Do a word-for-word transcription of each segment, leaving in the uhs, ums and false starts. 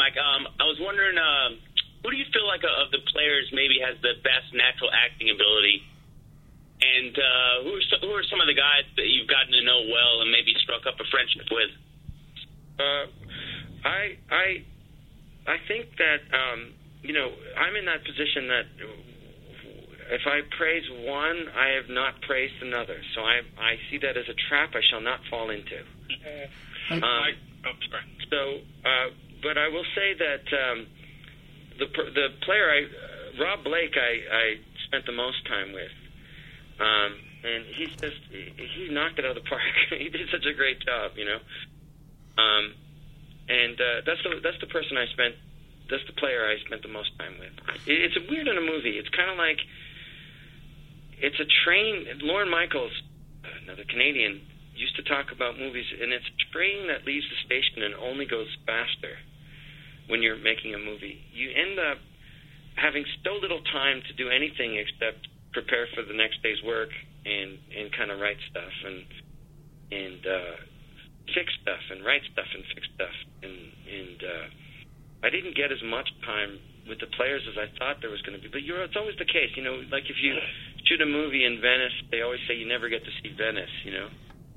Mike. Um, I was wondering, uh, who do you feel like uh, of the players maybe has the best natural acting ability? And uh, who, are some, who are some of the guys that you've gotten to know well and maybe struck up a friendship with? Uh, I I I think that um, you know, I'm in that position that if I praise one, I have not praised another. So I I see that as a trap I shall not fall into. Uh, um, I, oh, sorry. So, uh, but I will say that um, the the player I uh, Rob Blake I, I spent the most time with, um, and he's just he, he knocked it out of the park. He did such a great job, you know. Um, and uh, that's the that's the person I spent. That's the player I spent the most time with. It, it's a weird in a movie. It's kind of like it's a train. Lorne Michaels, another Canadian, used to talk about movies, and it's a train that leaves the station and only goes faster when you're making a movie. You end up having so little time to do anything except prepare for the next day's work and, and kind of write stuff and and uh, fix stuff and write stuff and fix stuff. And, and uh, I didn't get as much time with the players as I thought there was going to be. But you're, it's always the case, you know, like if you shoot a movie in Venice, they always say you never get to see Venice, you know.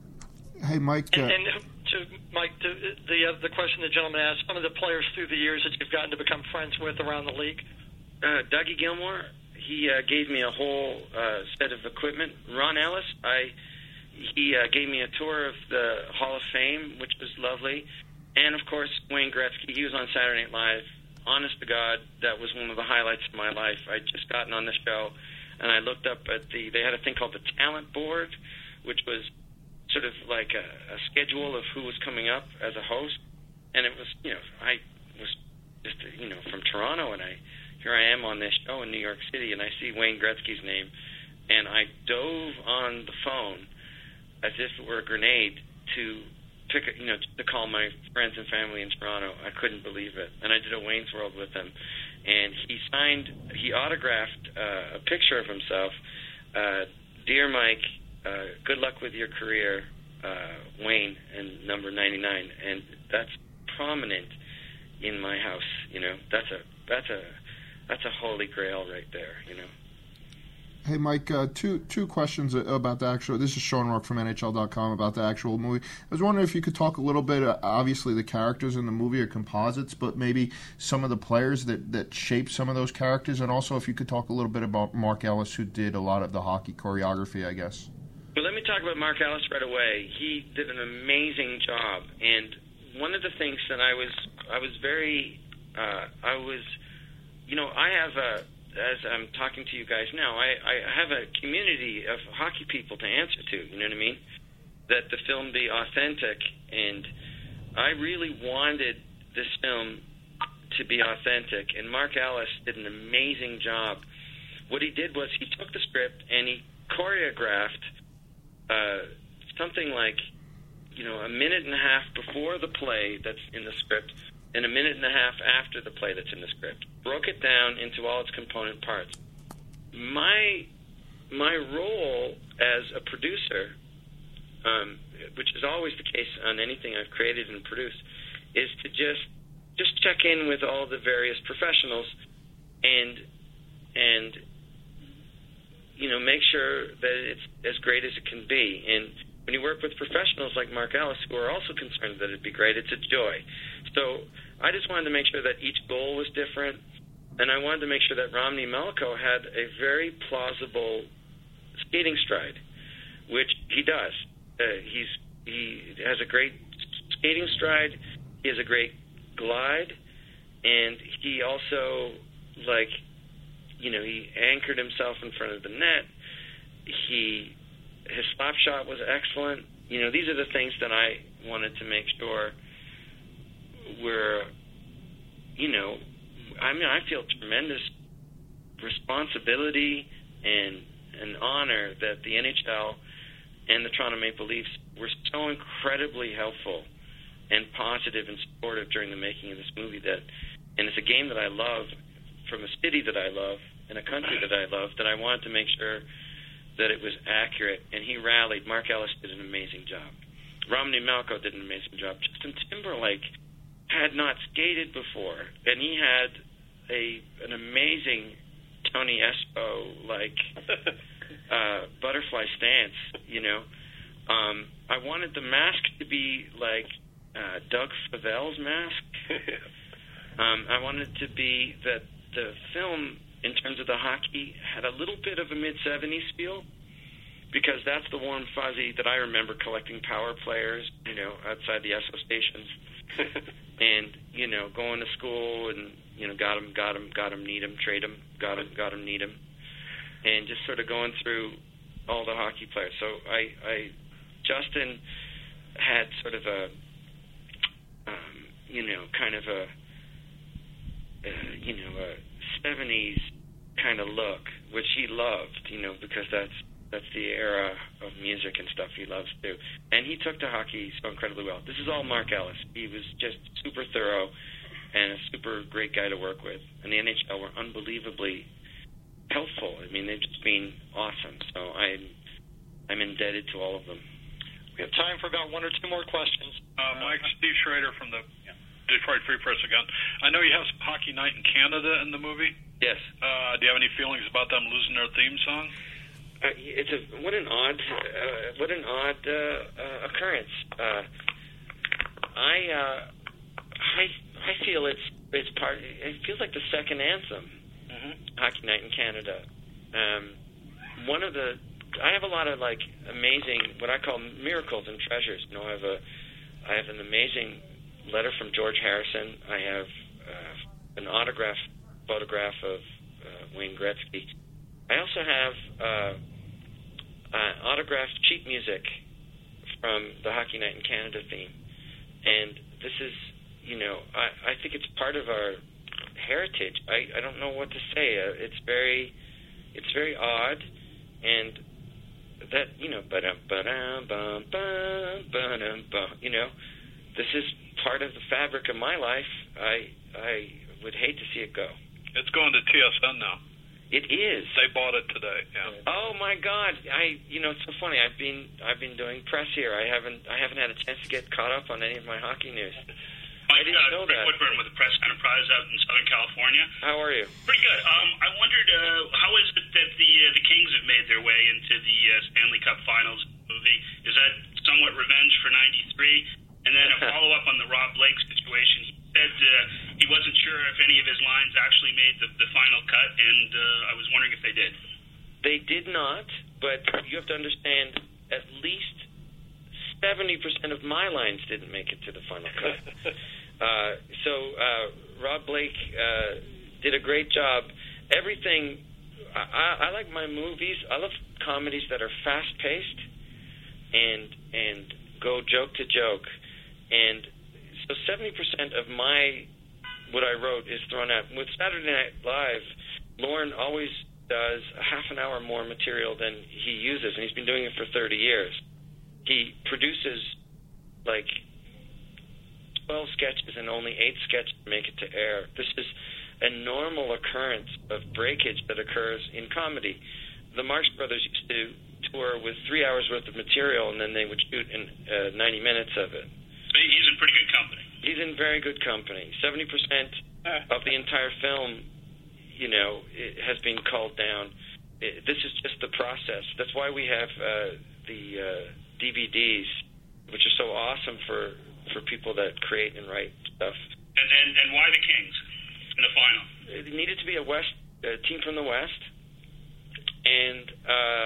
Hey, Mike. And, Uh, and to Mike, to the uh, the question the gentleman asked, some of the players through the years that you've gotten to become friends with around the league? Uh, Dougie Gilmore, he uh, gave me a whole uh, set of equipment. Ron Ellis, I he uh, gave me a tour of the Hall of Fame, which was lovely. And, of course, Wayne Gretzky, he was on Saturday Night Live. Honest to God, that was one of the highlights of my life. I'd just gotten on the show, and I looked up at the, they had a thing called the Talent Board, which was sort of like a, a schedule of who was coming up as a host. And it was, you know, I was just, you know, from Toronto, and I here I am on this show in New York City, and I see Wayne Gretzky's name, and I dove on the phone as if it were a grenade to pick, a, you know, to call my friends and family in Toronto. I couldn't believe it, and I did a Wayne's World with him, and he signed, he autographed uh, a picture of himself. Uh, Dear Mike, uh, good luck with your career, uh, Wayne, and number ninety-nine, and that's prominent in my house. You know, that's a that's a that's a holy grail right there. You know. Hey, Mike, uh, two two questions about the actual. This is Sean Rourke from N H L dot com about the actual movie. I was wondering if you could talk a little bit. Uh, obviously, the characters in the movie are composites, but maybe some of the players that, that shape some of those characters, and also if you could talk a little bit about Mark Ellis, who did a lot of the hockey choreography, I guess. Well, let me talk about Mark Ellis right away. He did an amazing job, and one of the things that I was I was very uh, I was, you know, I have a. As I'm talking to you guys now, I, I have a community of hockey people to answer to, you know what I mean? That the film be authentic, and I really wanted this film to be authentic, and Mark Ellis did an amazing job. What he did was he took the script and he choreographed uh, something like, you know, a minute and a half before the play that's in the script, and a minute and a half after the play that's in the script. Broke it down into all its component parts. My my role as a producer, um, which is always the case on anything I've created and produced, is to just just check in with all the various professionals and and you know make sure that it's as great as it can be. And when you work with professionals like Mark Ellis, who are also concerned that it'd be great, it's a joy. So I just wanted to make sure that each goal was different, and I wanted to make sure that Romney Malco had a very plausible skating stride, which he does. Uh, he's he has a great skating stride. He has a great glide, and he also, like, you know, he anchored himself in front of the net. He his slap shot was excellent. You know, these are the things that I wanted to make sure were, you know, I mean, I feel tremendous responsibility and an honor that the N H L and the Toronto Maple Leafs were so incredibly helpful and positive and supportive during the making of this movie. That, and it's a game that I love, from a city that I love, in a country that I love, that I wanted to make sure that it was accurate. And he rallied. Mark Ellis did an amazing job. Romney Malco did an amazing job. Justin Timberlake had not skated before, and he had a an amazing Tony Espo like uh, butterfly stance. You know, um, I wanted the mask to be like uh, Doug Favell's mask. um, I wanted to be that the film, in terms of the hockey, had a little bit of a mid seventies feel, because that's the warm fuzzy that I remember collecting power players, you know, outside the Esso stations, and, you know, going to school and, you know, got him, got him, got him, need him, trade him, got him, got him, need him, and just sort of going through all the hockey players. So I, I Justin had sort of a, um, you know, kind of a, uh, you know, a seventies kind of look, which he loved, you know, because that's that's the era of music and stuff he loves too. And he took to hockey so incredibly well. This is all Mark Ellis. He was just super thorough and a super great guy to work with. And the N H L were unbelievably helpful. I mean, they've just been awesome. So I'm I'm indebted to all of them. We have time for about one or two more questions. Uh, Mike, Steve Schrader from the Detroit Free Press again. I know you have some Hockey Night in Canada in the movie. Yes. Uh, do you have any feelings about them losing their theme song? Uh, it's a what an odd uh, what an odd uh, uh, occurrence. Uh, I uh, I I feel it's it's part. It feels like the second anthem. Mm-hmm. Hockey Night in Canada. Um, one of the I have a lot of like amazing what I call miracles and treasures. You know, I have a I have an amazing letter from George Harrison. I have uh, an autograph photograph of uh, Wayne Gretzky. I also have uh, uh, autographed sheet music from the Hockey Night in Canada theme. And this is, you know, I, I think it's part of our heritage. I, I don't know what to say. Uh, it's very, it's very odd, and that, you know, ba-dum, ba-dum, bum, bum, ba-dum, bum, you know, this is part of the fabric of my life. I I would hate to see it go. It's going to T S N now. It is. They bought it today. Yeah. Oh my God! I you know it's so funny. I've been I've been doing press here. I haven't I haven't had a chance to get caught up on any of my hockey news. Mike, I didn't uh, know Rick that. Woodburn with the Press Enterprise out in Southern California. How are you? Pretty good. Um, I wondered uh, how is it that the uh, the Kings have made their way into the uh, Stanley Cup Finals movie? Is that somewhat revenge for ninety-three? And then a follow-up on the Rob Blake situation. He said uh, he wasn't sure if any of his lines actually made the, the final cut, and uh, I was wondering if they did. They did not, but you have to understand at least seventy percent of my lines didn't make it to the final cut. uh, so uh, Rob Blake uh, did a great job. Everything, I, I like my movies. I love comedies that are fast-paced and and go joke to joke. And so seventy percent of my, what I wrote is thrown out. With Saturday Night Live, Lorne always does a half an hour more material than he uses, and he's been doing it for thirty years. He produces like twelve sketches, and only eight sketches make it to air. This is a normal occurrence of breakage that occurs in comedy. The Marx Brothers used to tour with three hours worth of material, and then they would shoot in uh, ninety minutes of it. He's in pretty good company. He's in very good company. seventy percent of the entire film, you know, it has been called down. It, this is just the process. That's why we have uh, the uh, D V Ds, which are so awesome for, for people that create and write stuff. And, and, and why the Kings in the final? It needed to be a West a team from the West, and uh,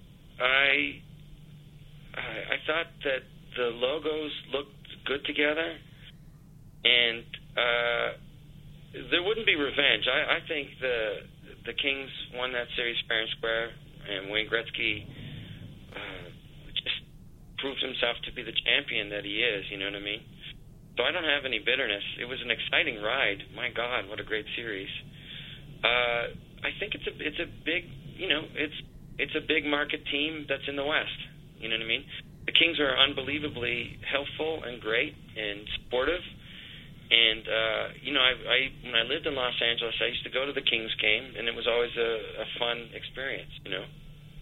I, I I thought that the logos looked good together, and uh, there wouldn't be revenge. I, I think the the Kings won that series fair and square, and Wayne Gretzky uh, just proved himself to be the champion that he is. You know what I mean? So I don't have any bitterness. It was an exciting ride. My God, what a great series! Uh, I think it's a it's a big you know it's it's a big market team that's in the West. You know what I mean? The Kings are unbelievably helpful and great and supportive. And, uh, you know, I, I when I lived in Los Angeles, I used to go to the Kings game, and it was always a, a fun experience, you know.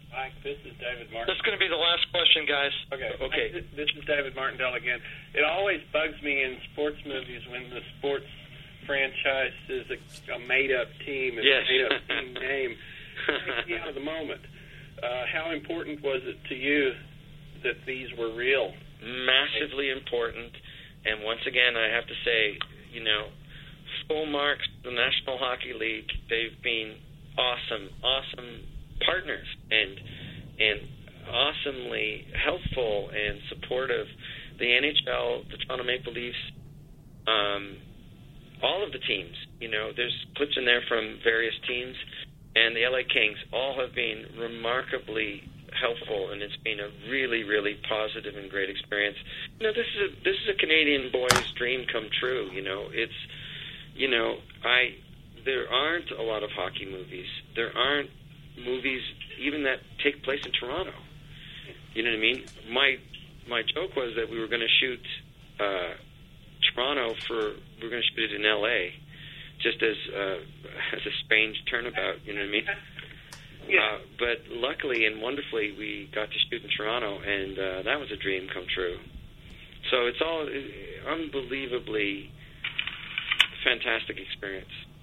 Mike, this is David Martin. This is going to be the last question, guys. Okay. Okay. Mike, this is David Martindale again. It always bugs me in sports movies when the sports franchise is a, a made-up team, a Yes. made-up team name. It takes me out of the moment. Uh, how important was it to you that these were real? Massively important. And once again, I have to say, you know, full marks to the National Hockey League. They've been awesome, awesome partners and and awesomely helpful and supportive. The N H L, the Toronto Maple Leafs, um, all of the teams. You know, there's clips in there from various teams, and the L A Kings all have been remarkably helpful, and it's been a really, really positive and great experience. You know, this is a, this is a Canadian boy's dream come true. You know, it's you know, I there aren't a lot of hockey movies. There aren't movies even that take place in Toronto. You know what I mean? My my joke was that we were going to shoot uh, Toronto for we were going to shoot it in L A just as uh, as a strange turnabout. You know what I mean? Yeah. Uh, but luckily and wonderfully, we got to shoot in Toronto, and uh, that was a dream come true. So it's all uh, unbelievably fantastic experience.